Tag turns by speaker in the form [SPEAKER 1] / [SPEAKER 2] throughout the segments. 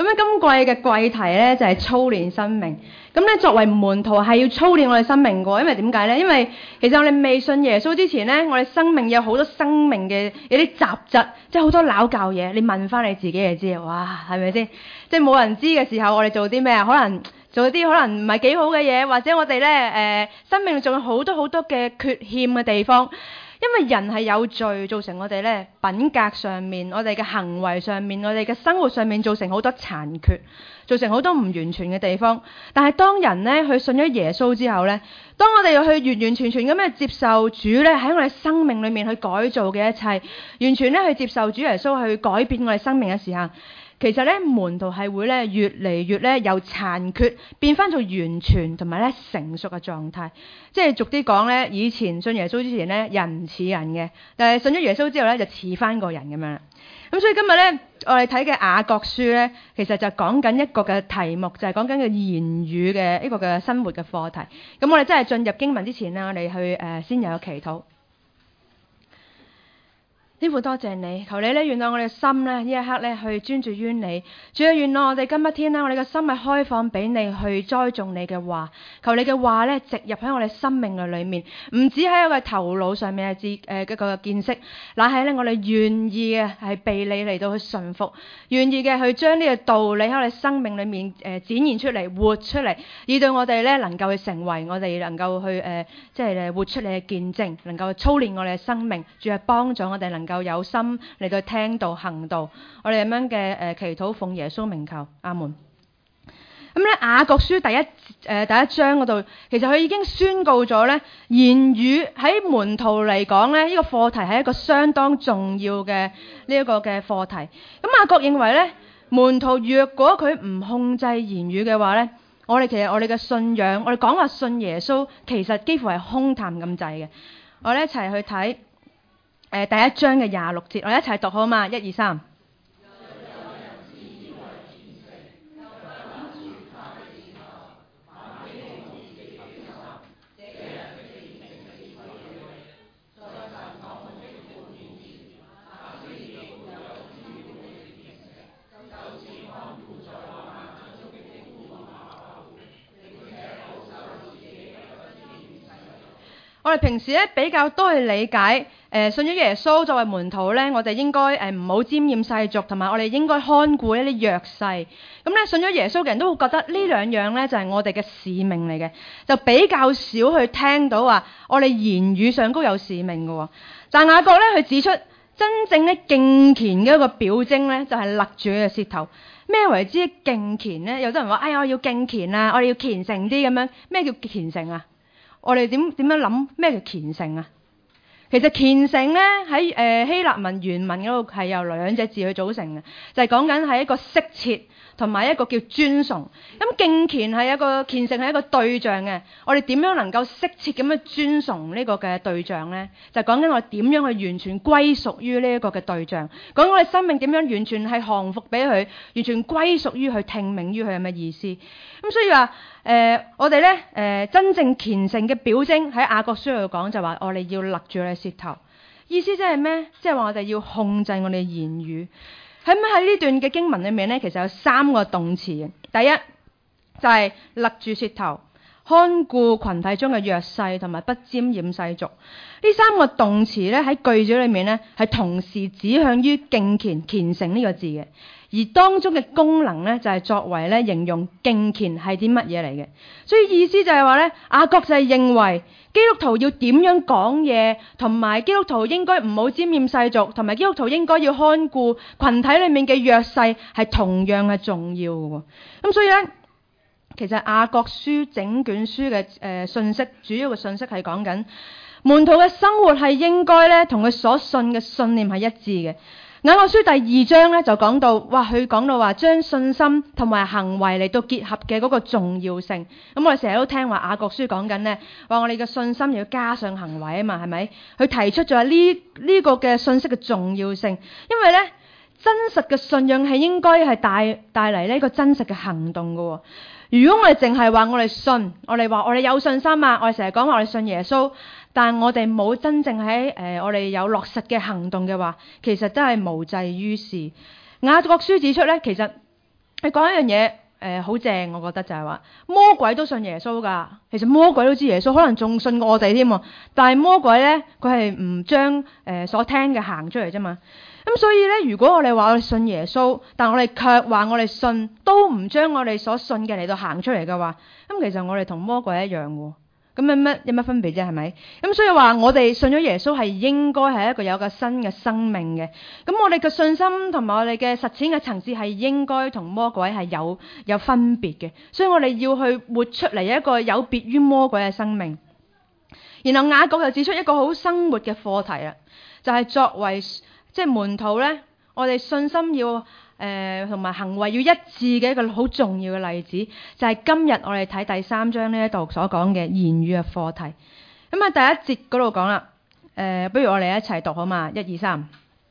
[SPEAKER 1] 咧今季嘅季題咧就係操練生命。咁咧作為門徒係要操練我哋生命嘅，因為點解咧？因為其實我哋未信耶穌之前咧，我哋生命有好多生命嘅有啲雜質，即係好多拗教嘢。你問翻你自己就知啊！哇，係咪先？即係冇人知嘅時候，我哋做啲咩啊？可能做啲可能唔係幾好嘅嘢，或者我哋咧生命仲有好多嘅缺陷嘅地方。因為人係有罪，造成我哋咧品格上面、我哋嘅行為上面、我哋嘅生活上面造成好多殘缺，造成好多唔完全嘅地方。但係當人咧去信咗耶穌之後咧，當我哋去完完全全咁樣接受主咧喺我哋生命裏面去改造嘅一切，完全咧去接受主耶穌去改變我哋生命嘅時候，其實咧門徒係會咧越嚟越咧由殘缺變翻做完全同埋咧成熟嘅狀態。即係俗啲講咧，以前信耶穌之前咧人唔似人嘅，但係信咗耶穌之後咧就似翻個人咁樣。咁所以今日咧我哋睇嘅雅各書咧，其實就講緊一個嘅題目，就係講緊嘅言語嘅一個嘅生活嘅課題。咁我哋真係進入經文之前咧，我哋去先有個祈禱。天父多謝你，求你咧原諒我哋嘅心咧呢一刻咧去專注於你。主啊，原諒我哋今一天咧，我哋嘅心係開放俾你去栽種你嘅話。求你嘅話咧植入喺我哋生命嘅裏面，唔止喺我嘅頭腦上面嘅一個見識，乃係咧我哋願意嘅係被你嚟到去順服，願意嘅去將呢個道理喺我哋生命裏面展現出嚟、活出嚟，以到我哋咧能夠去成為我哋能夠去即係活出你嘅見證，能夠操練我哋嘅生命。主係幫助我哋能夠有心嚟到聽道行道，我哋咁樣嘅祈禱奉耶穌名求，阿門。咁咧雅各書第一章嗰度，其實佢已經宣告咗咧言語喺門徒嚟講咧，呢個課題係一個相當重要嘅呢一個嘅課題。咁雅各認為咧，門徒若果佢唔控制言語嘅話咧，我哋嘅信仰，我哋講話信耶穌，其實幾乎係空談咁滯嘅。我哋一齊去睇第一章嘅26節，我哋一齊讀好嘛？1、2、3。我哋平時咧比較多去理解，信咗耶穌作為門徒咧，我哋應該唔好沾染世俗，同埋我哋應該看顧一啲弱勢。咁咧信咗耶穌嘅人都會覺得呢兩樣咧就係我哋嘅使命嚟嘅，就比較少去聽到話我哋言語上高有使命嘅。但雅各咧佢指出，真正咧敬虔嘅一個表徵咧就係勒住佢嘅舌頭。咩為之敬虔咧？有啲人話：哎呀，我要敬虔啊，我哋要虔誠啲咁樣。咩叫虔誠啊？我哋點樣諗咩叫虔誠啊？其實虔誠咧喺希臘文原文嗰度係由兩隻字去組成嘅，就係講緊係一個適切同埋一個叫尊崇。咁敬虔係一個虔誠係一個對象嘅，我哋點樣能夠適切咁樣尊崇呢個嘅對象咧？就講緊我哋點樣去完全歸屬於呢一個嘅對象，講我哋生命點樣完全係降服俾佢，完全歸屬於佢，聽命於佢係咩意思？咁所以話我哋咧真正虔誠嘅表徵喺雅各書度講就話我哋要勒住我哋舌頭，意思即係咩？即係話我哋要控制我哋言語。喺呢段嘅經文裏面咧，其實有3個動詞嘅。第一就係勒住舌頭，看顧群體中嘅弱勢，同埋不沾染世俗。呢3個動詞咧喺句子裏面咧係同時指向於敬虔、虔誠呢個字嘅。而當中嘅功能咧就係作為咧形容敬虔係啲乜嘢嚟嘅，所以意思就係話咧，雅各就係認為基督徒要點樣講嘢，同埋基督徒應該唔好沾染世俗，同埋基督徒應該要看顧群體裏面嘅弱勢係同樣係重要嘅。咁所以咧，其實雅各書整卷書嘅信息，主要嘅信息係講緊門徒嘅生活係應該咧同佢所信嘅信念係一致嘅。雅各書第2章咧就講到，佢講到話將信心同埋行為嚟到結合嘅嗰個重要性。咁我哋成日都聽話雅各書講緊咧，話我哋嘅信心要加上行為啊嘛，係咪？佢提出咗呢個嘅信息嘅重要性，因為咧真實嘅信仰係應該係帶嚟呢個真實嘅行動嘅。如果我哋淨係話我哋信，我哋話我哋有信心啊，我哋成日講話我哋信耶穌，但我哋冇真正喺我哋有落實嘅行動嘅話，其實真係無濟於事。雅各書指出咧，其實你講一樣嘢好正，我覺得就係話魔鬼都信耶穌㗎。其實魔鬼都知耶穌，可能仲信過我哋添喎。但係魔鬼咧，佢係唔將所聽嘅行出嚟啫嘛。咁所以咧，如果我哋話我哋信耶穌，但我哋卻話我哋信都唔將我哋所信嘅嚟到行出嚟嘅話，咁其實我哋同魔鬼一樣喎。咁有乜分別啫？係咪？咁所以話我哋信咗耶穌係應該係一個有個新嘅生命嘅。咁我哋嘅信心同埋我哋嘅實踐嘅層次係應該同魔鬼係有分別嘅。所以我哋要去活出嚟一個有別於魔鬼嘅生命。然後雅各就指出一個好生活嘅課題啦，就係作為門徒咧，我哋信心要同埋行為要一致嘅一個好重要嘅例子，就係今日我哋睇第3章呢一度所講嘅言語嘅課題。咁啊，第1節嗰度講啦，不如我哋一齊讀好嘛？1、2、3。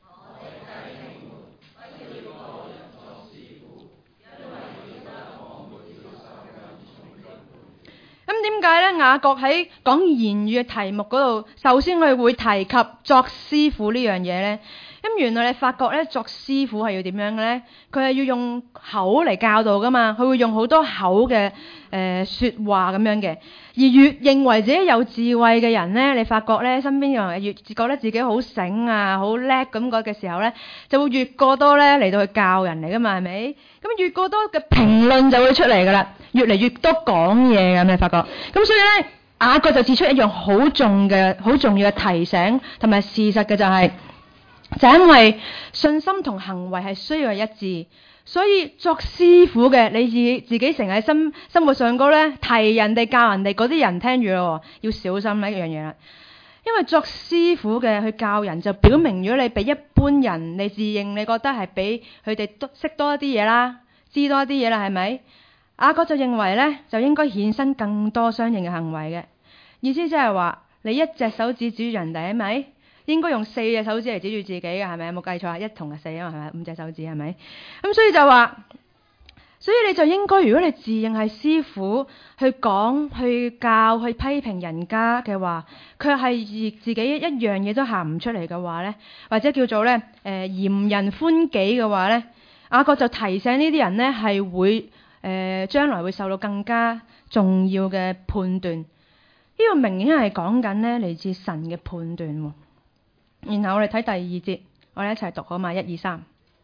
[SPEAKER 1] 咁點解咧？雅各喺講言語嘅題目嗰度，首先佢會提及作師傅呢樣嘢咧。咁原來你發覺咧，作師傅係要點樣嘅咧？佢係要用口嚟教導噶嘛，佢會用好多口嘅説話咁樣嘅。而越認為自己有智慧嘅人咧，你發覺咧，身邊有人越覺得自己好醒啊、好叻咁嘅時候咧，就會越過多咧嚟到去教人嚟噶嘛，係咪？咁越過多嘅評論就會出嚟噶啦，越嚟越多講嘢咁，你發覺。咁所以咧，雅各就指出一樣好重要嘅提醒同埋事實嘅就係因為信心同行為係需要一致，所以作師傅嘅你自己成日喺生活上高咧提人哋教人哋嗰啲人聽住咯，要小心一樣嘢啦。因為作師傅嘅去教人，就表明咗你比一般人，你自認你覺得係比佢哋識多一啲嘢啦，知多一啲嘢啦，係咪？雅各就認為咧，就應該衍生更多相應嘅行為嘅意思，即係話你一隻手指指住人哋，係咪？應該用4隻手指嚟指住自己嘅，係咪？有冇計錯啊？1同4啊嘛，係咪？5隻手指係咪？咁所以就話，所以你就應該，如果你自認係師傅，去講、去教、去批評人家嘅話，卻係自己一樣嘢都行唔出嚟嘅話咧，或者叫做咧嚴人寬己嘅話咧，雅各就提醒呢啲人咧係會將來會受到更加重要嘅判斷。呢個明顯係講緊咧嚟自神嘅判斷喎。然後我哋睇第2節，我哋一齊讀好嘛？1、2、3。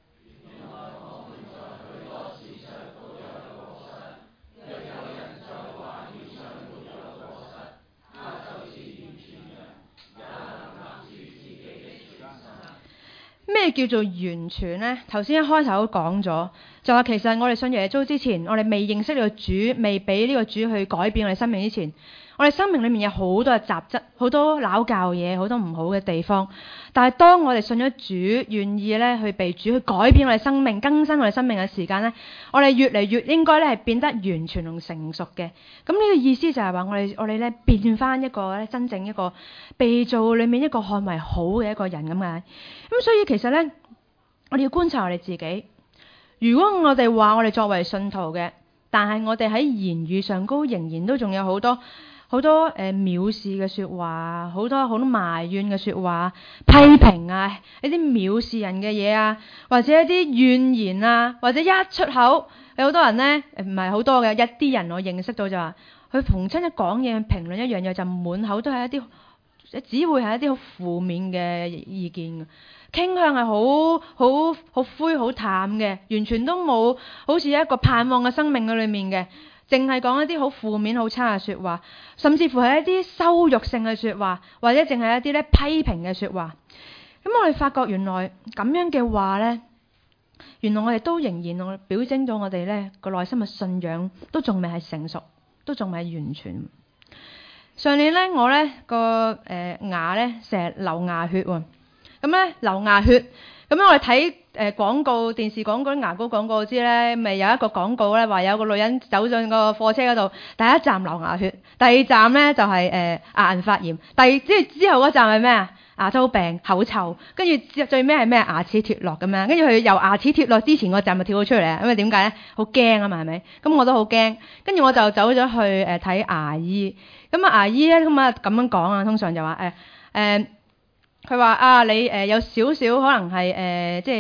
[SPEAKER 1] 咩叫做完全呢？頭先一開頭都講咗，就話其實我哋信耶穌之前，我哋未認識呢個主，未俾呢個主去改變我哋生命之前，我哋生命裏面有好多嘅雜質，好多拗教嘢，好多唔好嘅地方。但係當我哋信咗主，願意咧去被主去改變我哋生命、更新我哋生命嘅時間咧，我哋越嚟越應該咧係變得完全同成熟嘅。咁呢個意思就係話我哋咧變翻一個咧真正一個被造裏面一個看為好嘅一個人咁解。咁所以其實咧，我哋要觀察我哋自己。如果我哋話我哋作為信徒嘅，但係我哋喺言語上高仍然都仲有好多藐視嘅說話，好多埋怨嘅說話、批評啊，一啲藐視人嘅嘢啊，或者一啲怨言啊，或者一出口有好多人呢，唔係好多嘅，一啲人我認識到就話，佢逢親一講嘢評論一樣嘢就滿口都係一啲，只會係一啲好負面嘅意見，傾向係好灰好淡嘅，完全都冇好似一個盼望嘅生命嘅裏面嘅。淨係講一啲好負面、好差嘅說話，甚至乎係一啲羞辱性嘅說話，或者淨係一啲咧批評嘅說話。咁我哋發覺原來咁樣嘅話咧，原來我哋都仍然表徵到我哋咧個內心嘅信仰都仲未係成熟，都仲未係完全。上年咧我咧個牙咧成日流牙血喎，咁咧流牙血，咁我哋睇廣告、電視廣告、牙膏廣告知咧，咪有一個廣告咧話有個女人走進個貨車嗰度，第一站流牙血，第二站咧就係牙齦發炎，之後嗰站係咩啊？牙周病、口臭，跟住最尾係咩？牙齒脫落咁樣，跟住佢由牙齒脫落之前個站就跳咗出嚟啊！因為點解咧？好驚啊嘛，係咪？咁我都好驚，跟住我就走咗去睇牙醫。咁牙醫咧咁樣講啊，通常就話佢話啊，你有少少可能係即係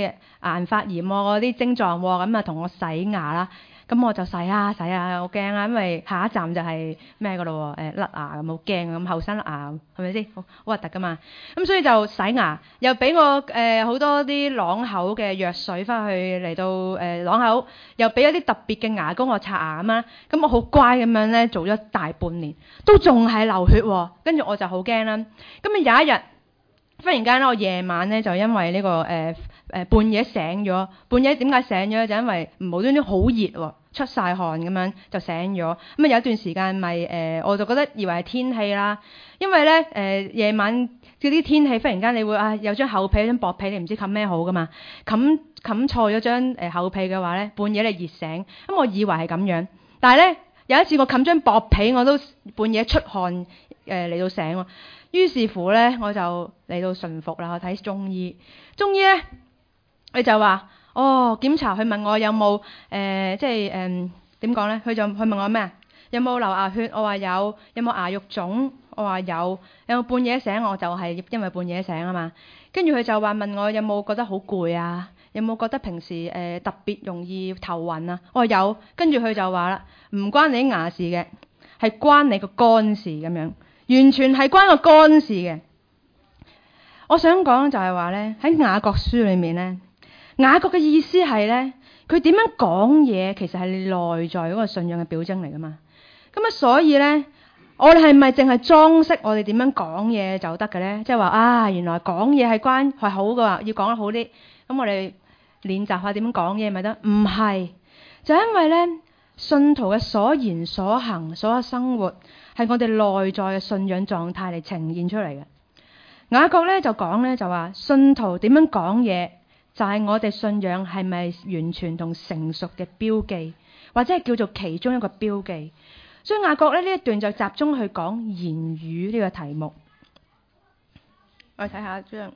[SPEAKER 1] 顏發炎嗰啲症狀喎，咁啊同我洗牙啦。咁我就洗啊，好驚啊，因為下一站就係咩噶咯喎，甩牙咁好驚啊，咁後生甩牙係咪先？好核突噶嘛。咁所以就洗牙，又俾我好多啲啷口嘅藥水翻去嚟到啷口，又俾一啲特別嘅牙膏我刷牙咁啦。咁我好乖咁樣咧，做咗大半年，都仲係流血喎。跟住我就好驚啦。咁啊有一日，忽然間咧，我夜晚咧就因為呢個半夜醒咗，半夜點解醒咗？就因為無端端好熱喎，出晒汗咁樣就醒咗。咁啊有一段時間咪我就覺得以為係天氣啦，因為咧夜晚嗰啲天氣忽然間你會有張厚被、有張薄被，你唔知冚咩好噶嘛，冚錯咗張厚被嘅話咧，半夜你熱醒。咁我以為係咁樣，但係咧有一次我冚張薄被，我都半夜出汗嚟到醒喎。於是乎咧，我就嚟到順服啦。我睇中醫，中醫咧佢就話檢查，佢問我有冇點講咧？佢就佢問我咩啊？有冇流牙血？我話有。有冇牙肉腫？我話有。有冇半夜醒？我就係因為半夜醒啊嘛。跟住佢就話問我有冇覺得好攰啊？有冇覺得平時特別容易頭暈啊？我話有。跟住佢就話啦，唔關你啲牙事嘅，係關你個肝事咁樣。完全係關個肝事嘅。我想講就係話咧，喺雅各書裏面咧，雅各嘅意思係咧，佢點樣講嘢其實係內在嗰個信仰嘅表徵嚟噶嘛。咁啊，所以咧，我哋係咪淨係裝飾我哋點樣講嘢就得嘅咧？即係話原來講嘢係好嘅話，要講得好啲。咁我哋練習下點樣講嘢咪得？唔係，就因為咧，信徒嘅所言所行所有生活，係我哋內在嘅信仰狀態嚟呈現出嚟嘅。雅各咧就講咧就話，信徒點樣講嘢，就係我哋信仰係咪完全同成熟嘅標記，或者係叫做其中一個標記。所以雅各咧呢一段就集中去講言語呢個題目。我哋睇下張，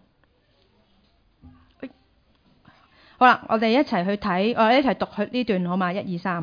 [SPEAKER 1] 好啦，我哋一齊去睇，我哋一齊讀去呢段好嘛？1、2、3。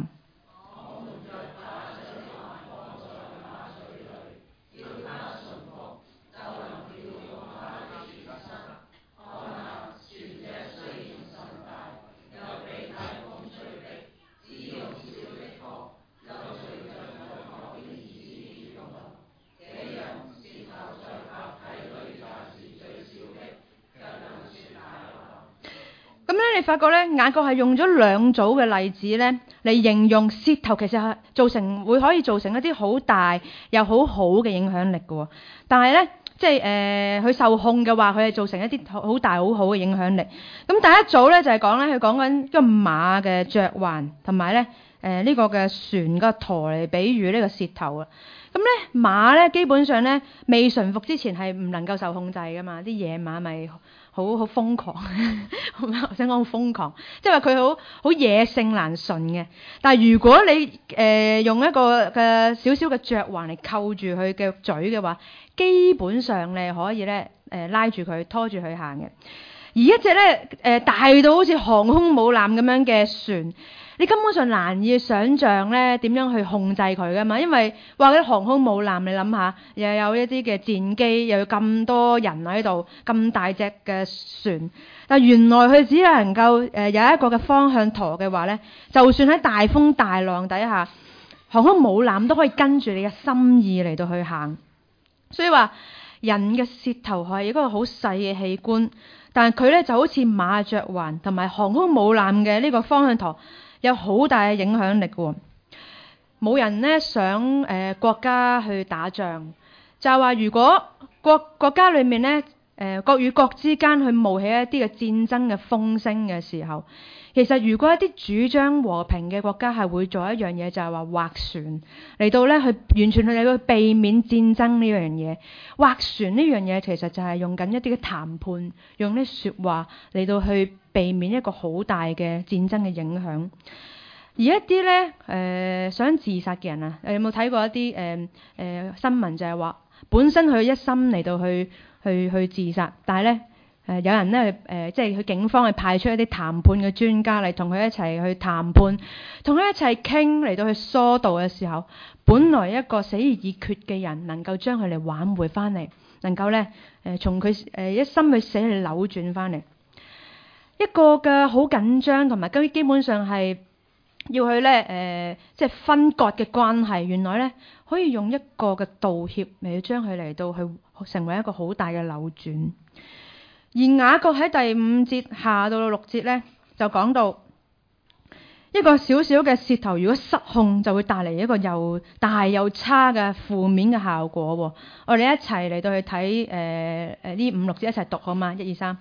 [SPEAKER 1] 你發覺咧，雅各係用咗兩組嘅例子咧嚟形容舌頭，其實係可以造成一啲好大又好好嘅影響力嘅。但係咧，即係佢受控嘅話，佢係造成一啲好大好好嘅影響力。咁第一組咧就係講咧，佢講緊個馬嘅嚼環，同埋咧呢個嘅船個舵嚟比喻呢個舌頭啊。咁咧馬咧基本上咧未馴服之前係唔能夠受控制噶嘛，啲野馬咪好瘋狂，我想講好瘋狂，即係話佢好野性難馴嘅。但係如果你用一個嘅少少嘅嚼環嚟扣住佢嘅嘴嘅話，基本上你可以咧拉住佢拖住佢行嘅。而一隻咧大到好似航空母艦咁樣嘅船，你根本上難以想像咧點樣去控制佢㗎嘛，因為話嗰啲航空母艦，你諗下，又有一啲嘅戰機，又有咁多人喺度，咁大隻嘅船，但原來佢只能夠有一個嘅方向舵嘅話咧，就算喺大風大浪底下，航空母艦都可以跟住你嘅心意嚟到去行。所以話人嘅舌頭係一個好細嘅器官，但係佢咧就好似馬嚼環同埋航空母艦嘅呢個方向舵，有好大嘅影響力喎。冇人咧想國家去打仗，就係話如果國家裏面咧國與國之間去冒起一啲嘅戰爭嘅風聲嘅時候，其實如果一啲主張和平嘅國家係會做一樣嘢，就係話劃船嚟到咧去完全嚟到避免戰爭呢樣嘢。劃船呢樣嘢其實就係用緊一啲嘅談判，用啲説話嚟到去避免一個好大嘅戰爭嘅影響。而一啲咧想自殺嘅人啊，有冇睇過一啲新聞，就係話本身佢一心嚟到去自殺，但係咧有人咧即係佢警方係派出一啲談判嘅專家嚟同佢一齊去談判，同佢一齊傾嚟到去疏導嘅時候，本來一個死而已決嘅人能夠將佢哋挽回翻嚟，能夠咧從佢一心去死嚟扭轉翻嚟。 一個嘅好緊張同埋基本上係要去咧即係分割嘅關係，原來咧可以用一個嘅道歉嚟將佢嚟到去成為一個好大嘅扭轉。而雅各喺第5節下到6節咧就講到一個小小嘅舌頭如果失控就會帶嚟一個又大又差嘅負面嘅效果。我哋一齊嚟到去睇呢5、6節一齊讀好嘛？1、2、3。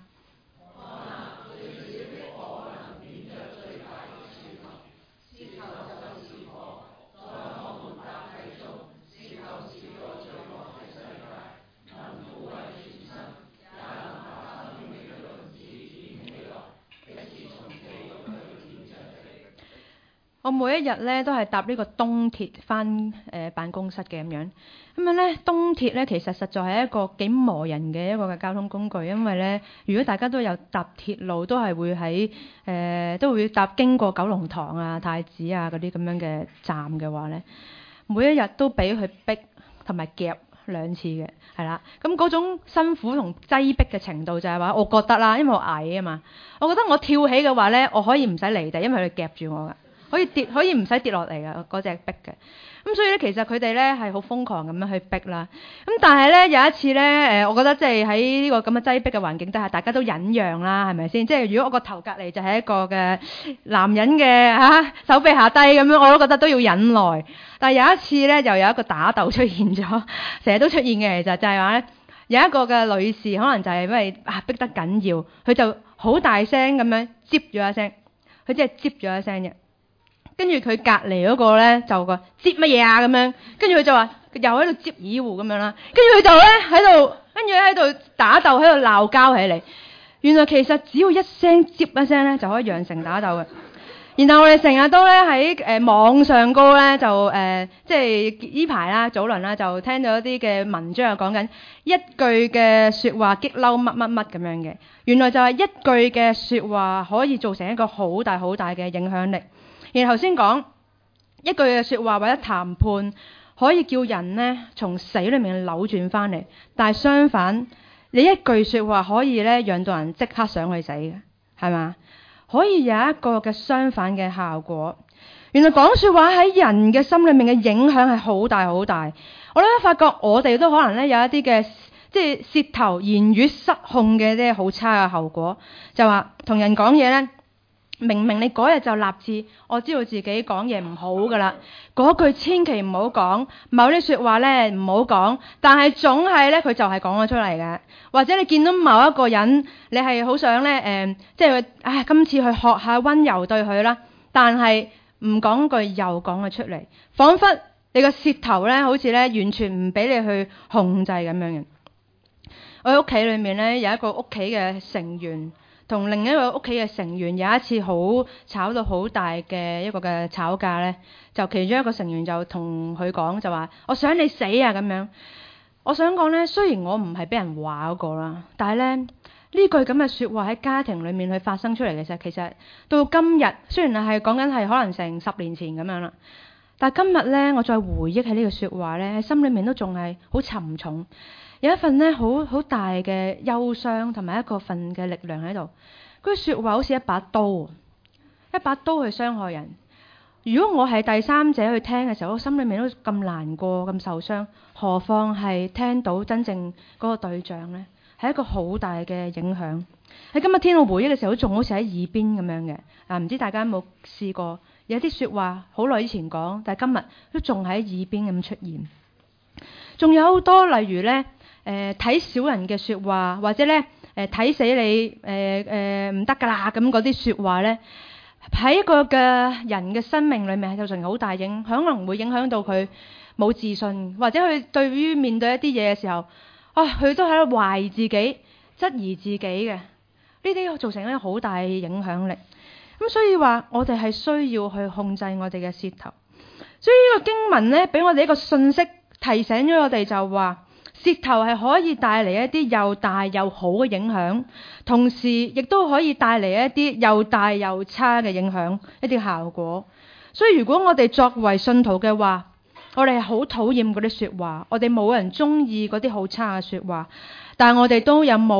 [SPEAKER 1] 我每一日咧都係搭呢個東鐵返辦公室嘅咁樣，咁樣咧東鐵咧其實實在係一個幾磨人嘅一個嘅交通工具，因為咧如果大家都有搭鐵路，都係會喺都會搭經過九龍塘啊、太子啊嗰啲咁樣嘅站嘅話咧，每一日都俾佢逼同埋夾2次嘅，係啦。咁嗰種辛苦同擠迫嘅程度就係話，我覺得啦，因為我矮啊嘛，我覺得我跳起嘅話咧，我可以唔使離地，因為佢夾住我㗎。可以唔使跌落嚟㗎，嗰隻逼嘅。咁所以咧，其實佢哋咧係好瘋狂咁樣去逼啦。咁但係咧有一次咧，我覺得即係喺呢個咁嘅擠迫嘅環境底下，大家都忍讓啦，係咪先？即係如果我個頭隔離就係一個嘅男人嘅手臂下低咁樣，我都覺得都要忍耐。但係有一次咧，就有一個打鬥出現咗，成日都出現嘅，其實就係話咧，有一個嘅女士可能就係因為逼得緊要，佢就好大聲咁樣接咗一聲，佢即係接咗一聲啫。跟住佢隔離嗰個咧就話接乜嘢啊咁樣，跟住佢就話又喺度接耳胡咁樣啦，跟住佢就咧喺度打鬥，喺度鬧交起嚟。原來其實只要一聲接一聲咧就可以釀成打鬥嘅。然後我哋成日都咧喺網上高咧就即係呢排啦早輪啦就聽到一啲嘅文章又講緊一句嘅説話激嬲乜乜乜咁樣嘅。原來就係一句嘅説話可以造成一個好大好大嘅影響力。然後頭先講一句嘅説話或者談判可以叫人呢從死裏面扭轉翻嚟，但係相反你一句説話可以咧讓到人即刻想去死嘅，係嘛？可以有一個嘅相反嘅效果。原來講説話喺人嘅心裏面嘅影響係好大好大。我都發覺我哋都可能咧有一啲嘅即係舌頭言語失控嘅啲好差嘅後果，就話同人講嘢咧。明明你嗰日就立志，我知道自己講嘢唔好噶啦，嗰句千祈唔好講，某啲説話咧唔好講，但係總係咧佢就係講咗出嚟嘅。或者你見到某一個人，你係好想咧即係今次去學下溫柔對佢啦，但係唔講句又講咗出嚟，彷彿你個舌頭咧好似咧完全唔俾你去控制咁樣嘅。我喺屋企裏面咧有一個屋企嘅成員。同另一個屋企嘅成員有一次好吵到好大嘅一個嘅吵架咧，就其中一個成員就同佢講就話：我想你死啊咁樣。我想講咧，雖然我唔係俾人話嗰個啦，但係咧呢句咁嘅説話喺家庭裡面去發生出嚟嘅時候，其實到今日雖然係講緊係可能成10年前咁樣啦，但係今日咧我再回憶起呢句説話咧，喺心裡面都仲係好沉重。有一份咧好大嘅憂傷同埋一個份嘅力量喺度。嗰句説話好似一把刀去傷害人。如果我係第三者去聽嘅時候，我心裏面都咁難過、咁受傷，何況係聽到真正嗰個對象呢？係一個好大嘅影響。喺今日天我回憶嘅時候，仲好似喺耳邊咁樣嘅。唔知大家有冇試過？有啲説話好耐以前講，但係今日都仲喺耳邊咁出現。仲有好多例如呢。睇小人嘅説話，或者咧睇死你唔得㗎啦咁嗰啲説話咧，喺一個嘅人嘅生命裏面係造成好大影響，可能會影響到佢冇自信，或者佢對於面對一啲嘢嘅時候，佢都喺度懷疑自己、質疑自己嘅，呢啲造成一個好大影響力。咁所以話我哋係需要去控制我哋嘅舌頭。所以呢個經文咧，俾我哋一個信息提醒咗我哋就話。舌頭係可以帶嚟一啲又大又好嘅影響，同時亦都可以帶嚟一啲又大又差嘅影響，一啲效果。所以如果我哋作為信徒嘅話，我哋係好討厭嗰啲説話，我哋冇人中意嗰啲好差嘅説話，但係我哋都有冇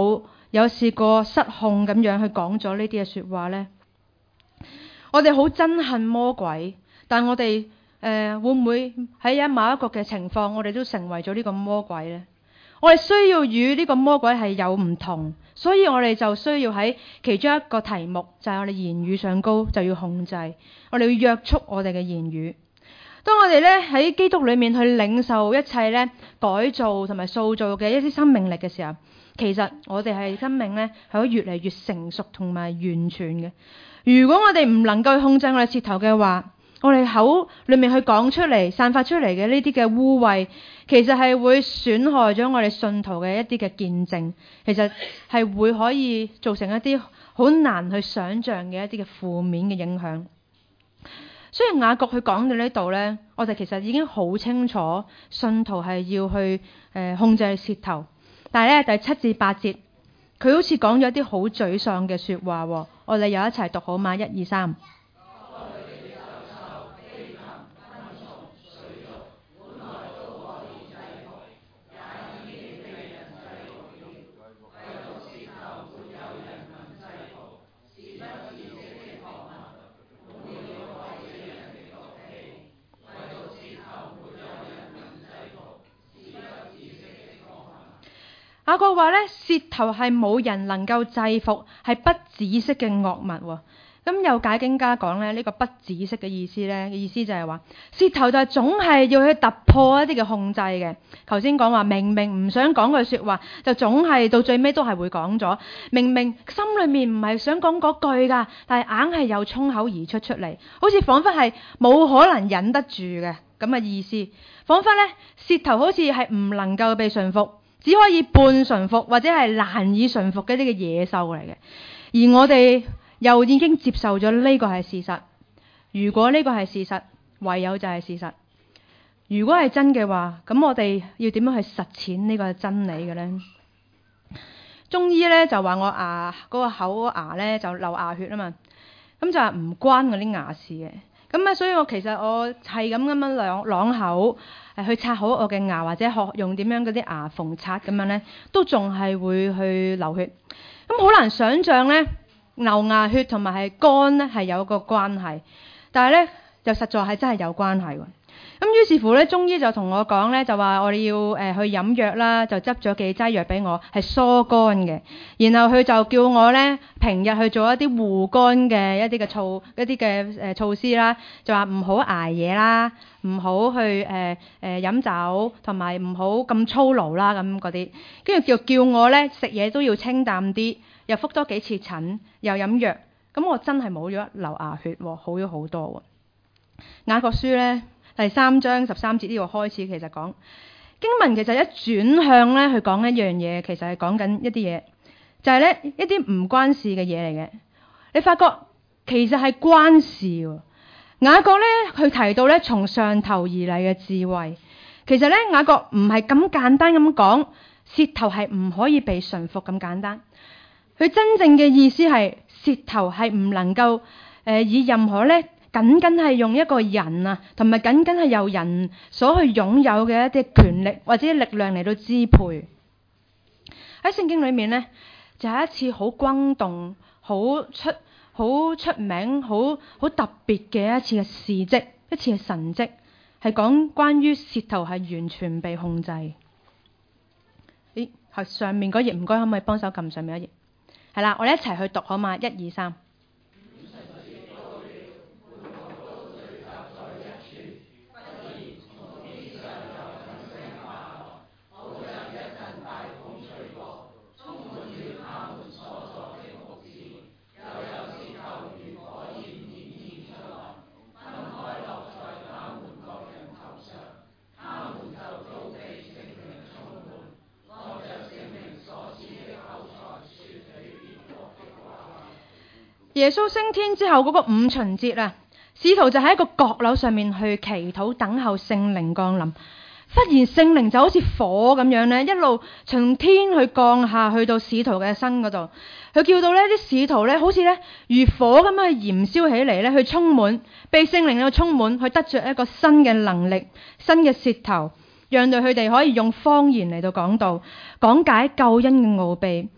[SPEAKER 1] 有試過失控咁樣去講咗呢啲嘅說話呢？我哋好憎恨魔鬼，但我哋會唔會喺某一個嘅情況，我哋都成為咗呢個魔鬼呢？我哋需要與呢個魔鬼係有唔同，所以我哋就需要喺其中一個題目，就係我哋言語上高就要控制，我哋要約束我哋嘅言語。當我哋咧喺基督裏面去領受一切咧改造同埋塑造嘅一啲生命力嘅時候，其實我哋係生命咧係可以越嚟越成熟同埋完全嘅。如果我哋唔能夠控制我哋舌頭嘅話，我哋口裏面去講出嚟、散發出嚟嘅呢啲嘅污穢，其實係會損害咗我哋信徒嘅一啲嘅見證，其實係會可以造成一啲好難去想像嘅一啲嘅負面嘅影響。所以雅各佢講到呢度呢，我哋其實已經好清楚，信徒係要去控制舌頭。但係咧第7至8節，佢好似講咗一啲好沮喪嘅說話喎。我哋又一齊讀好嗎？1、2、3。雅各話咧，舌頭係冇人能夠制服，係不止息嘅惡物。咁有解經家講咧，呢個不止息嘅意思咧，意思就係話舌頭就係總係要去突破一啲嘅控制嘅。頭先講話明明唔想講句說話，就總係到最尾都係會講咗。明明心裏面唔係想講嗰句噶，但係硬係有衝口而出嚟，好似仿佛係冇可能忍得住嘅咁嘅意思。仿佛咧舌頭好似係唔能夠被馴服，只可以半馴服或者係難以馴服嘅呢個野獸嚟嘅，而我哋又已經接受咗呢個係事實。如果呢個係事實，唯有就係事實。如果係真嘅話，咁我哋要點樣去實踐呢個真理嘅呢？中醫咧就話我牙嗰個口牙咧就流牙血啊嘛，咁就係唔關我啲牙事嘅。咁啊，所以我其實我係咁樣啷口去刷好我嘅牙，或者學用點樣嗰啲牙縫刷咁樣咧，都仲係會去流血。咁好難想像咧，流牙血同埋係肝咧係有個關係，但係咧就實在係真係有關係喎。咁於是乎咧，中醫就同我講咧，就話我哋要去飲藥啦，就執咗幾劑藥俾我，係疏肝嘅。然後佢就叫我咧平日去做一啲護肝嘅一啲嘅措施啦，就話唔好捱夜啦，唔好去飲酒，同埋唔好咁操勞啦咁嗰啲。跟住叫我咧食嘢都要清淡啲，又覆多幾次診，又飲藥。咁我真係冇咗流牙血喎，好咗好多喎。雅各書咧第3章13節呢個開始，其實講經文其實一轉向咧去講一樣嘢，其實係講緊一啲嘢，就係咧一啲唔關事嘅嘢嚟嘅。你發覺其實係關事喎。雅各咧佢提到咧從上頭而嚟嘅智慧，其實咧雅各唔係咁簡單咁講舌頭係唔可以被馴服咁簡單。佢真正嘅意思係舌頭係唔能夠以任何咧僅係用一個人啊，同埋僅係由人所去擁有嘅一啲權力或者力量嚟到支配。喺聖經裏面呢，就係一次好轟動、好出名、好特別嘅一次嘅事蹟，一次嘅神蹟，係講關於舌頭係完全被控制。咦，上面嗰頁唔該，可唔可以幫手撳上面一頁？係啦，我哋一齊去讀好嘛？1、2、3。耶穌升天之後嗰個五旬節啊，使徒就喺一個閣樓上面去祈禱等候聖靈降臨。忽然聖靈就好似火咁樣咧，一路從天去降下去到使徒嘅身嗰度。佢叫到呢啲使徒咧，好似咧如火咁樣去燃燒起嚟咧，去充滿，被聖靈去充滿，去得着一個新嘅能力、新嘅舌頭，讓到佢哋可以用方言嚟到講道，講解救恩嘅奧秘。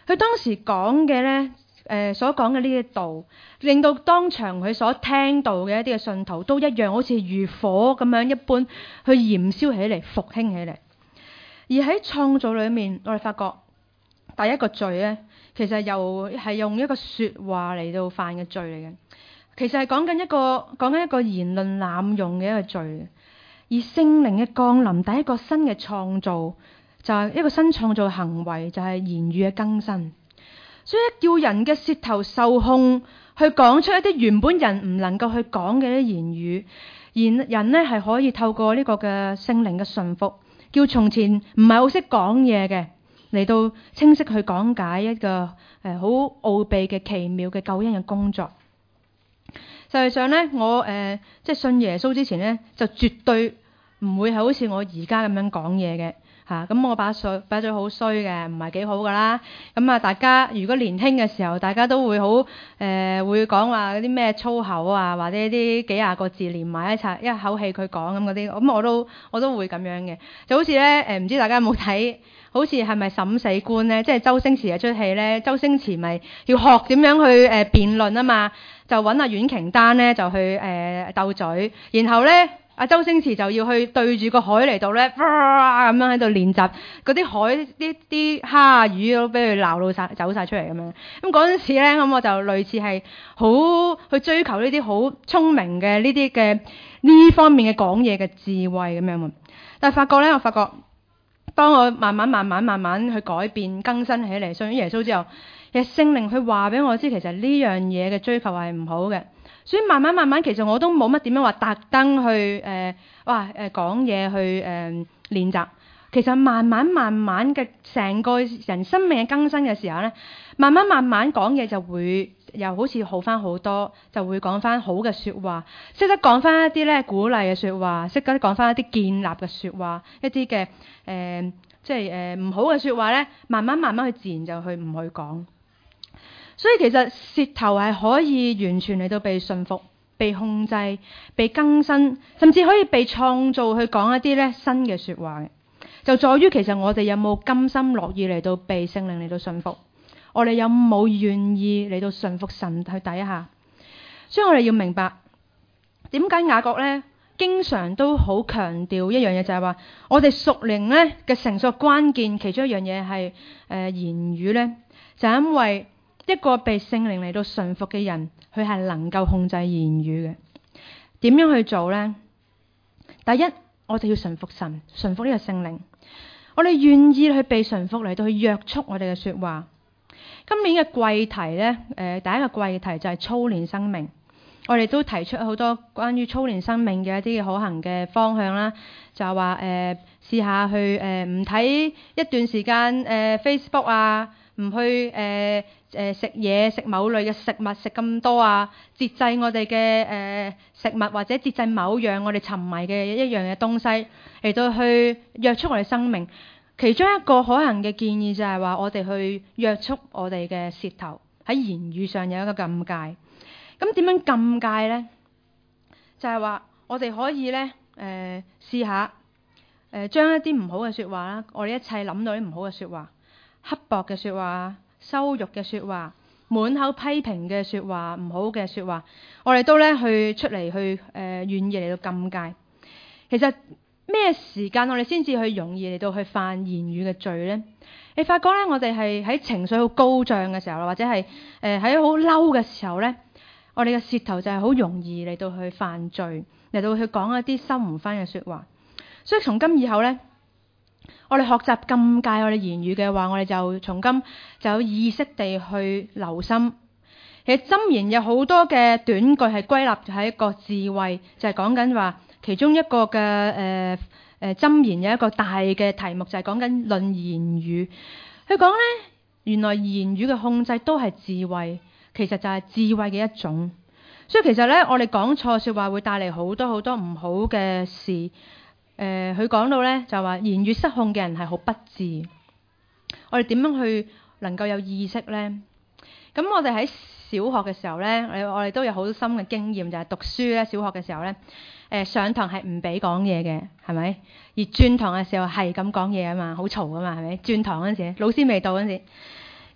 [SPEAKER 1] 佢當時講嘅咧，所講嘅呢啲道，令到當場佢所聽到嘅一啲嘅信徒都一樣，好似如火咁樣一般去燃燒起嚟、復興起嚟。而喺創造裏面，我哋發覺第一個罪咧，其實又係用一個說話嚟到犯嘅罪嚟嘅。其實係講緊一個言論濫用嘅一個罪。而聖靈嘅降臨，第一個新嘅創造就係一個新創造行為，就係言語嘅更新。所以叫人嘅舌頭受控，去講出一啲原本人唔能夠去講嘅啲言語，而人呢係可以透過呢個嘅聖靈嘅順服，叫從前唔係好識講嘢嘅嚟到清晰去講解一個好奧秘嘅奇妙嘅救恩嘅工作。實際上呢，我即係信耶穌之前呢，就絕對唔會係好似我而家咁樣講嘢嘅嚇。咁我把嘴好衰嘅，唔係幾好噶啦。咁啊，大家如果年輕嘅時候，大家都會好會講話嗰啲咩粗口啊，或者啲幾廿個字連埋一齊一口氣佢講咁嗰啲。咁我都會咁樣嘅。就好似咧唔知大家有冇睇？好似係咪審死官咧？即係周星馳嘅出戲咧，周星馳咪要學點樣去辯論啊嘛，就揾阿阮瓊丹咧就去鬥嘴，然後咧阿周星馳就要去對住個海嚟到咧，咁樣喺度練習嗰啲海啲蝦魚都俾佢鬧到走晒出嚟咁樣。咁嗰陣時咧，咁我就類似係好去追求呢啲好聰明嘅呢啲嘅呢方面嘅講嘢嘅智慧咁樣。但係我發覺。當我慢慢去改變更新起嚟，信咗耶穌之後，其實聖靈佢話俾我知，其實呢樣嘢嘅追求係唔好嘅。所以慢慢，其實我都冇乜點樣話特登去講嘢去練習。其實慢慢嘅成個人生命嘅更新嘅時候咧，慢慢講嘢就會又好似好翻好多，就會講翻好嘅說話，識得講翻一啲咧鼓勵嘅說話，識得講翻一啲建立嘅說話，一啲嘅唔好嘅說話咧，慢慢去自然就去唔去講。所以其實舌頭係可以完全嚟到被馴服、被控制、被更新，甚至可以被創造去講一啲咧新嘅說話嘅。就在於其實我哋有冇甘心樂意嚟到被聖靈嚟到馴服，我哋有冇願意嚟到馴服神去底下。所以我哋要明白點解雅各咧經常都好強調一樣嘢，就係話我哋屬靈咧嘅成熟關鍵，其中一樣嘢係言語咧，就係因為一個被聖靈嚟到馴服嘅人，佢係能夠控制言語嘅。點樣去做咧？第一，我哋要馴服神，馴服呢個聖靈。我哋願意去被馴服嚟到去約束我哋嘅說話。今年嘅季題咧，第一個季題就係操練生命。我哋都提出好多關於操練生命嘅一啲可行嘅方向啦，就係話試下去唔睇一段時間Facebook 啊，唔去食嘢食某類嘅食物食咁多啊，節制我哋嘅食物或者節制某樣我哋沉迷嘅一樣嘅東西嚟到去約束我哋生命。其中一個可行嘅建議就係話我哋去約束我哋嘅舌頭，喺言語上有一個禁戒。咁點樣禁戒呢？就係話我哋可以咧試下將一啲唔好嘅說話啦，我哋一切諗到啲唔好嘅說話、刻薄嘅說話、羞辱嘅說話、滿口批評嘅說話、唔好嘅說話，我哋都咧去出嚟去願意嚟到禁戒。其實咩時間我哋先至去容易嚟到去犯言語嘅罪呢？你發覺咧，我哋係喺情緒好高漲嘅時候，或者係喺好嬲嘅時候咧，我哋嘅舌頭就係好容易嚟到去犯罪，嚟到去講一啲收唔翻嘅說話。所以從今以後咧，我哋學習禁戒我哋言語嘅話，我哋就從今就有意識地去留心。其實箴言有好多嘅短句係歸納喺一個智慧，就係講緊話其中一個嘅箴言有一個大嘅題目，就係講緊論言語。佢講咧，原來言語嘅控制都係智慧。其實就係智慧嘅一種，所以其實咧，我哋講錯說話會帶嚟好多唔好嘅事。佢講到咧就話言語失控嘅人係好不智。我哋點樣去能夠有意識咧？咁我哋喺小學嘅時候咧，我哋都有好深嘅經驗，就係讀書咧。小學嘅時候咧，上堂係唔俾講嘢嘅，係咪？而轉堂嘅時候係咁講嘢啊嘛，好嘈啊嘛，係咪？轉堂嗰陣時，老師未到嗰陣時。咁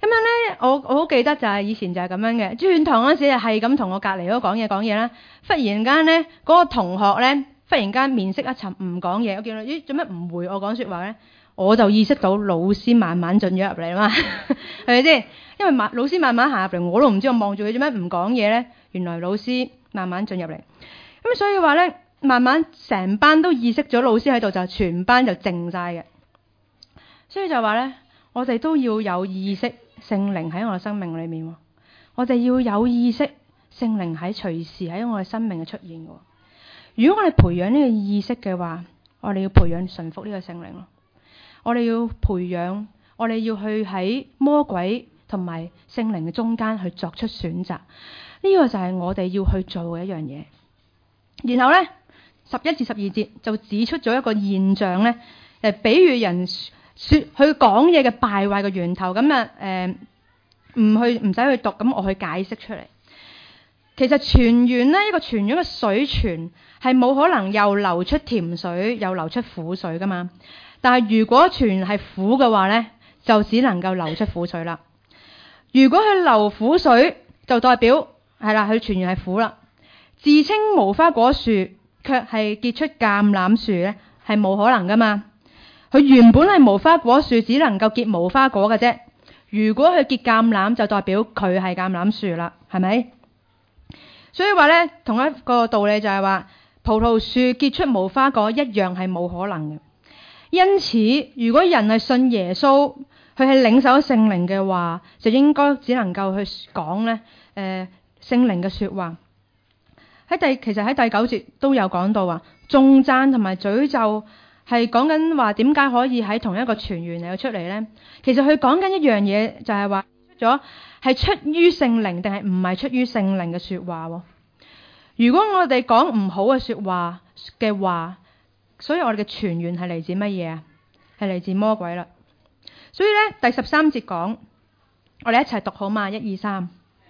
[SPEAKER 1] 咁樣咧，我好記得就係以前就係咁樣嘅，轉堂嗰陣時係咁同我隔離嗰個講嘢啦。忽然間咧，嗰個同學咧，忽然間面色一沉唔講嘢。我見到咦，做咩唔回我講説話咧？我就意識到老師慢慢進咗入嚟啦嘛，係咪先？因為老師慢慢行入嚟，我都唔知我望住佢做咩唔講嘢咧。原來老師慢慢進入嚟，咁所以話咧，慢慢成班都意識咗老師喺度，就全班就靜晒嘅。所以就話咧，我哋都要有意識，聖靈喺我嘅生命裏面。我哋要有意識，聖靈喺隨時喺我嘅生命嘅出現嘅。如果我哋培養呢個意識嘅話，我哋要培養順服呢個聖靈咯。我哋要培養，我哋要去喺魔鬼同埋聖靈嘅中間去作出選擇。呢個就係我哋要去做嘅一樣嘢。然後呢，11至12節就指出咗一個現象呢，比喻人說佢講嘢嘅敗壞嘅源頭。咁啊，唔使去讀，咁我去解釋出嚟。其實泉源呢，一個泉源嘅水泉係冇可能又流出甜水又流出苦水噶嘛。但係如果泉源係苦嘅話呢，就只能夠流出苦水啦。如果佢流苦水，就代表係啦，佢泉源係苦啦。自稱無花果樹卻係結出橄欖樹呢，係冇可能噶嘛。佢原本係無花果樹，只能夠結無花果嘅啫。如果佢結橄欖，就代表佢係橄欖樹啦，係咪？所以話呢，同一個道理就係話，葡萄樹結出無花果一樣係冇可能嘅。因此，如果人係信耶穌，佢係領受聖靈嘅話，就應該只能夠去講呢聖靈嘅說話。其實喺第9節都有講到話，頌讚同埋詛咒係講緊話點解可以喺同一個泉源嚟出嚟呢？其實佢講緊一樣嘢，就係話咗係出於聖靈定係唔係出於聖靈嘅說話。如果我哋講唔好嘅說話嘅話，所以我哋嘅泉源係嚟自乜嘢啊？係嚟自魔鬼啦。所以咧，第13節講，我哋一齊讀好嘛？1、2、3。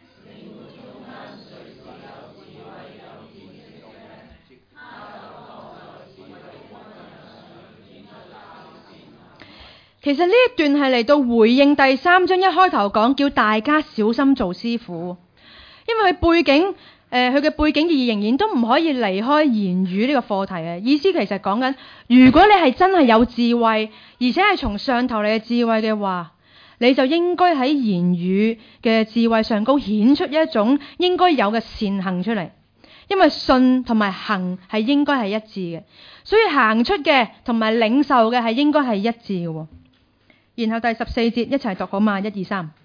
[SPEAKER 1] 其實呢一段係嚟到回應第3章一開頭講，叫大家小心做師傅，因為佢嘅背景意義仍然都唔可以離開言語呢個課題嘅意思。其實講緊，如果你係真係有智慧，而且係從上頭嚟嘅智慧嘅話，你就應該喺言語嘅智慧上高顯出一種應該有嘅善行出嚟，因為信同埋行係應該係一致嘅，所以行出嘅同埋領受嘅係應該係一致嘅。然後第14節一齊讀好嘛？1、2、3。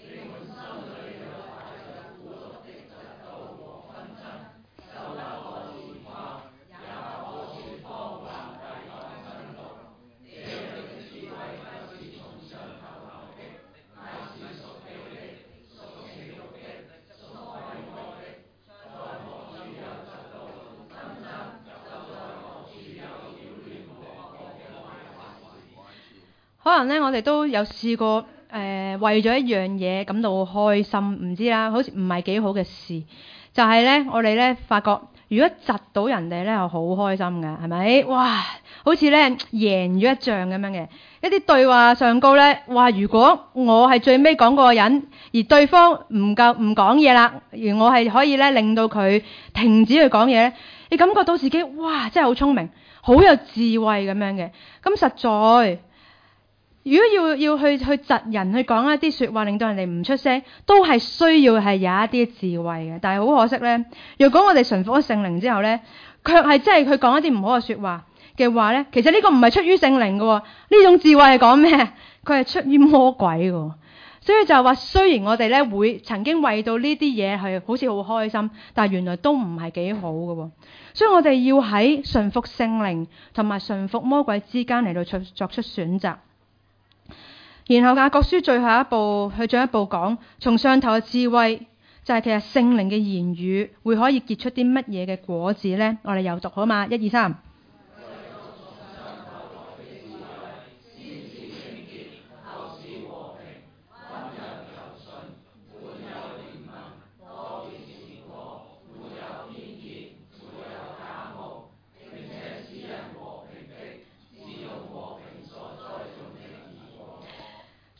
[SPEAKER 1] 可能咧，我哋都有試過為咗一樣嘢感到開心，唔知啦，好似唔係幾好嘅事，就係咧，我哋咧發覺，如果窒到人哋咧，係好開心㗎，係咪？哇，好似咧贏咗一仗咁樣嘅一啲對話上高咧，哇！如果我係最尾講嗰個人，而對方唔講嘢啦，而我係可以咧令到佢停止去講嘢咧，你感覺到自己哇，真係好聰明，好有智慧咁樣嘅。咁實在。如果要去窒人，去講一啲說話，令到人哋唔出聲，都係需要係有一啲智慧嘅。但係好可惜咧，若果我哋順服咗聖靈之後咧，卻係真係去講一啲唔好嘅說話嘅話咧，其實呢個唔係出於聖靈嘅，呢種智慧係講咩？佢係出於魔鬼嘅。所以就係話，雖然我哋咧會曾經為到呢啲嘢係好似好開心，但係原來都唔係幾好嘅。所以我哋要喺順服聖靈同埋順服魔鬼之間嚟到作出選擇。然後雅各書最後一步去進一步講，從上頭嘅智慧就係其實聖靈嘅言語會可以結出啲乜嘢嘅果子呢？我哋又讀好嘛？1、2、3。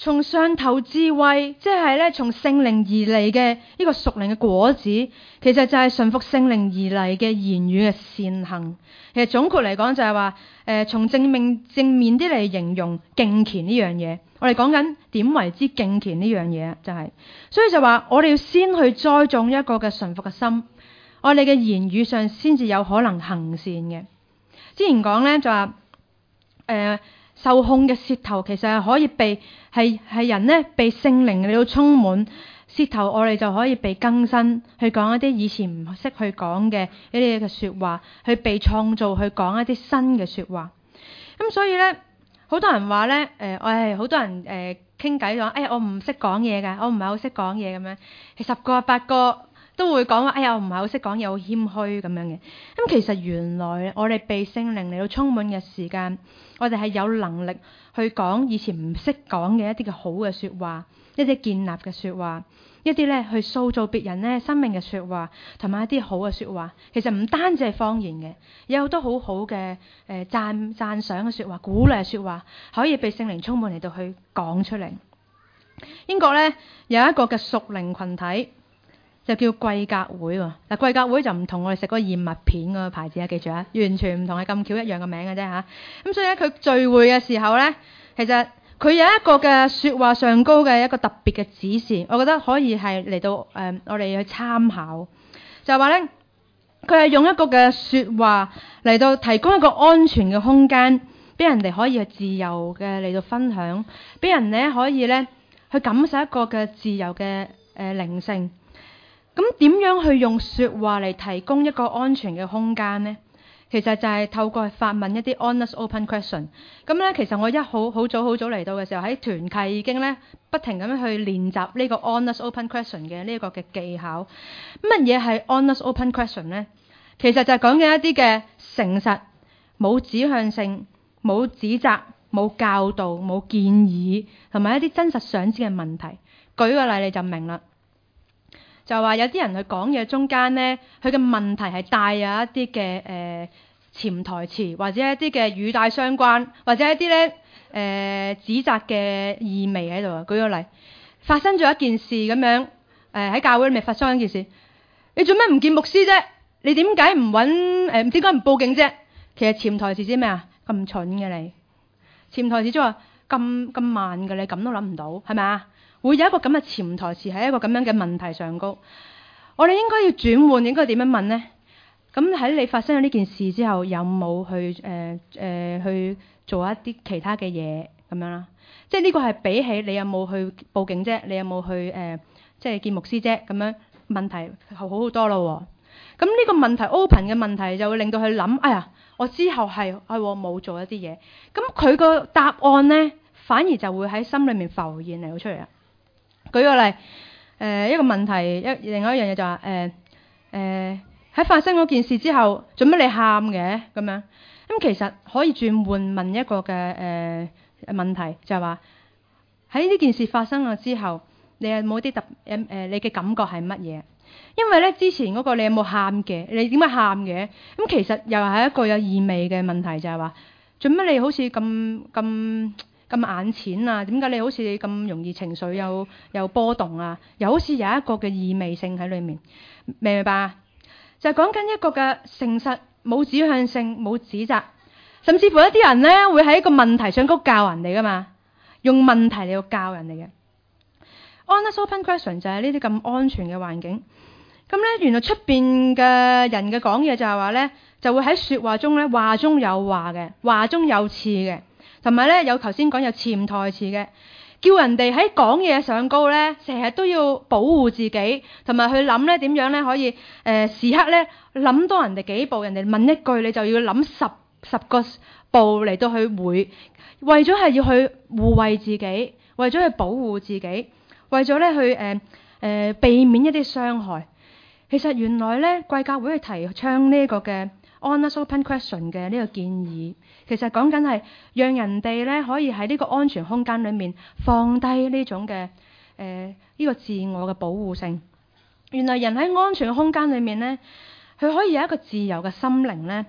[SPEAKER 1] 從上頭智慧，即係咧從聖靈而嚟嘅呢個屬靈嘅果子，其實就係順服聖靈而嚟嘅言語嘅善行。其實總括嚟講就係話，從正面啲嚟形容敬虔呢樣嘢。我哋講緊點為之敬虔呢樣嘢，就係，所以就話我哋要先去栽種一個嘅順服嘅心，我哋嘅言語上先至有可能行善嘅。之前講咧就話，受控嘅舌頭其實係可以被係人咧被聖靈嚟到充滿，舌頭我哋就可以被更新，去講一啲以前唔識去講嘅一啲嘅說話，去被創造去講一啲新嘅說話。咁所以咧，好多人話咧，好多人傾偈講，我唔識講嘢㗎，我唔係好識講嘢咁樣。其實10個8個都會講話，我唔係好識講嘢，好謙虛咁樣嘅。咁其實原來我哋被聖靈嚟到充滿嘅時間，我哋係有能力去講以前唔識講嘅一啲嘅好嘅說話，一啲建立嘅說話，一啲咧去塑造別人咧生命嘅說話，同埋一啲好嘅說話。其實唔單止係方言嘅，有好多好好嘅讚賞嘅說話、鼓勵嘅說話，可以被聖靈充滿嚟到去講出嚟。英國咧有一個嘅屬靈群體，就叫貴格會喎。嗱，貴格會就唔同我哋食嗰個燕麥片嗰個牌子啊，記住啊，完全唔同，係咁巧一樣嘅名嘅啫嚇。咁所以咧，佢聚會嘅時候咧，其實佢有一個嘅説話上高嘅一個特別嘅指示，我覺得可以係嚟到我哋去參考。就係話咧，佢係用一個嘅説話嚟到提供一個安全嘅空間，俾人哋可以去自由嘅嚟到分享，俾人咧可以咧去感受一個嘅自由嘅靈性。咁點樣去用説話嚟提供一個安全嘅空間呢？其實就係透過發問一啲 honest open question。咁咧，其實我好早嚟到嘅時候，喺團契已經咧不停咁樣去練習呢個 honest open question 嘅呢一個嘅技巧。乜嘢係 honest open question 呢？其實就係講緊一啲嘅誠實，冇指向性，冇指責，冇教導，冇建議，同埋一啲真實想知嘅問題。舉個例你就明啦。就話有啲人去講嘢中間咧，佢嘅問題係帶有一啲嘅潛台詞，或者一啲嘅語帶相關，或者一啲咧指責嘅意味喺度啊。舉個例，發生咗一件事咁樣，喺教會裏面發生一件事，你做咩唔見牧師啫？你點解唔揾點解唔報警啫？其實潛台詞知咩啊？咁蠢嘅你，潛台詞即係話咁慢嘅你，咁都諗唔到係咪啊？會有一個咁嘅潛台詞喺一個咁樣嘅問題上高，我哋應該要轉換，應該點樣問呢？咁喺你發生咗呢件事之後，有冇去去做一啲其他嘅嘢咁樣啦？即係呢個係比起你有冇去報警啫，你有冇去即係見牧師啫，咁樣問題好好多咯。咁呢個問題 open 嘅問題就會令到佢諗，哎呀，我之後係冇做一啲嘢，咁佢個答案呢，反而就會喺心裏面浮現嚟到出嚟啦。舉個例，一個問題，另外一樣嘢就話，喺發生嗰件事之後，做乜你喊嘅咁樣？咁其實可以轉換問一個嘅問題，就係話喺呢件事發生咗之後，你有冇啲你嘅感覺係乜嘢？因為咧之前嗰個你有冇喊嘅？你點解喊嘅？咁其實又係一個有意味嘅問題，就係話做乜你好似咁眼淺啊？點解你好似咁容易情緒有波動啊？又好似有一個嘅意味性喺裏面，明唔明白啊？就係講緊一個嘅誠實，冇指向性，冇指責，甚至乎一啲人咧會喺一個問題上高教人哋噶嘛，用問題嚟到教人哋嘅。Honest open question 就係呢啲咁安全嘅環境。咁咧原來出邊嘅人嘅講嘢就係話咧，就會喺説話中咧話中有話嘅，話中有刺嘅。同埋咧，有頭先講有潛台詞嘅，叫人哋喺講嘢上高咧，成日都要保護自己，同埋去諗咧點樣咧可以時刻咧諗多人哋幾步，人哋問一句你就要諗十個步嚟到去回，為咗係要去護衛自己，為咗去保護自己，為咗咧去避免一啲傷害。其實原來咧貴教會去提倡呢個嘅 honest open question 嘅呢個建議，其實講緊係讓人哋咧可以喺呢個安全空間裏面放低呢種嘅呢個自我嘅保護性。原來人喺安全嘅空間裏面咧，佢可以有一個自由嘅心靈咧，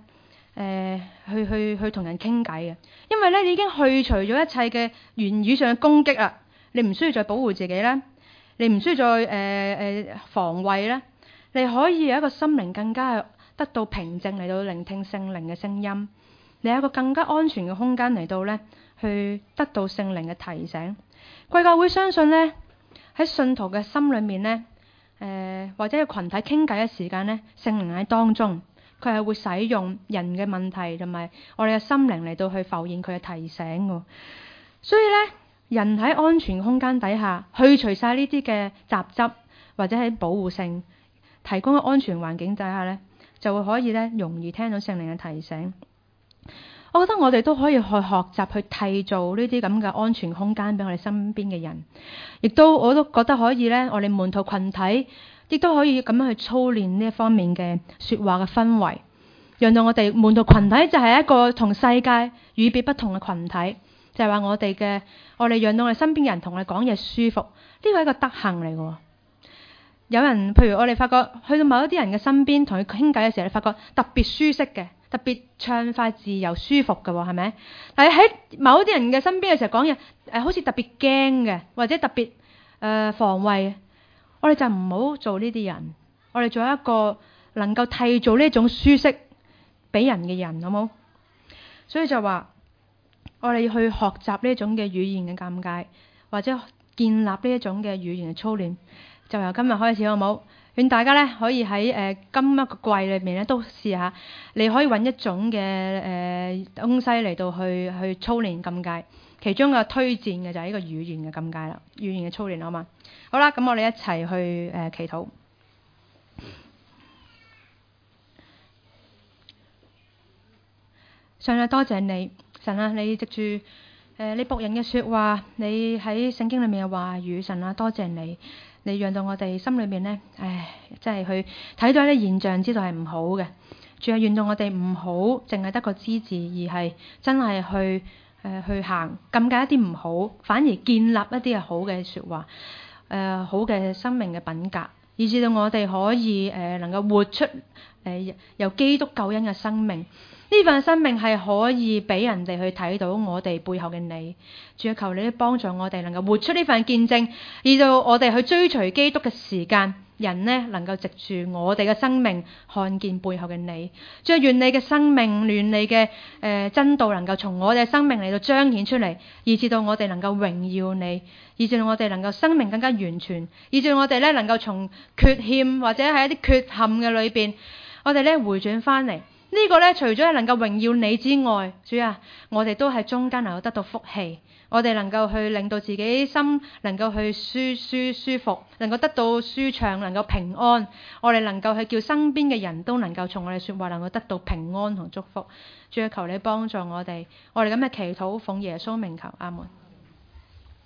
[SPEAKER 1] 去同人傾偈嘅。因為咧你已經去除咗一切嘅言語上嘅攻擊啦， 你唔需要再保護自己啦，你唔需要再防衛啦，你可以有一個心靈更加得到平靜嚟到聆聽聖靈嘅聲音，你有一個更加安全嘅空間嚟到咧去得到聖靈嘅提醒。貴教會相信咧喺信徒嘅心裏面咧，或者個群體傾偈嘅時間咧，聖靈喺當中，佢係會使用人嘅問題同埋我哋嘅心靈嚟到去浮現佢嘅提醒嘅。所以咧，人喺安全空間底下去除晒呢啲嘅雜質，或者喺保護性提供嘅安全環境底下咧，就會可以咧容易聽到聖靈嘅提醒。我覺得我哋都可以去學習去締造呢啲咁嘅安全空間俾我哋身邊嘅人，我都覺得可以咧，我哋門徒群體亦都可以咁樣去操練呢一方面嘅說話嘅氛圍，讓到我哋門徒群體就係一個同世界與別不同嘅群體，就係話我哋讓到我哋身邊嘅人同我哋講嘢舒服，呢個係一個德行嚟嘅。有人譬如我哋發覺去到某一啲人嘅身邊同佢傾偈嘅時候，你發覺特別舒適嘅，特別暢快自由舒服嘅，係咪？但係喺某啲人嘅身邊嘅時候講嘢，好似特別驚嘅，或者特別防衛，我哋就唔好做呢啲人，我哋做一個能夠締造呢種舒適俾人嘅人，好冇？所以就話我哋要去學習呢種嘅語言嘅尷尬，或者建立呢一種嘅語言嘅操練。就由今日開始，好冇？勸大家咧可以喺今一個季裏面咧都試下，你可以揾一種嘅東西嚟到去操練尷尬。其中嘅推薦嘅就係呢個語言嘅尷尬啦，語言嘅操練，好嘛？好啦，咁我哋一齊去祈禱。上帝多謝你，神啊，你藉住你僕人嘅說話，你喺聖經裏面嘅話語，神啊，多謝你。你讓到我哋心裏面呢，真係去睇到一啲現象，知道係唔好嘅。仲有願到我哋唔好淨係得個知字，而係真係去行禁戒一啲唔好，反而建立一啲係好嘅說話，好嘅生命嘅品格，以至到我哋可以能夠活出由基督救恩嘅生命。呢份生命係可以俾人哋去睇到我哋背後嘅你。主啊，求你都幫助我哋能夠活出呢份見證，以到我哋去追隨基督嘅時間，人呢能夠藉住我哋嘅生命看見背後嘅你。主啊，願你嘅生命，願你嘅真道能夠從我哋嘅生命嚟到彰顯出嚟，以至到我哋能夠榮耀你，以至到我哋能夠生命更加完全，以至到我哋咧能夠從缺欠或者係一啲缺陷嘅裏邊，我哋咧回轉翻嚟。呢個咧，除咗係能夠榮耀你之外，主啊，我哋都喺中間能夠得到福氣，我哋能夠去令到自己心能夠去舒服，能夠得到舒暢，能夠平安，我哋能夠去叫身邊嘅人都能夠從我哋說話能夠得到平安同祝福。主啊，求你幫助我哋，我哋咁嘅祈禱奉耶穌名求，阿門。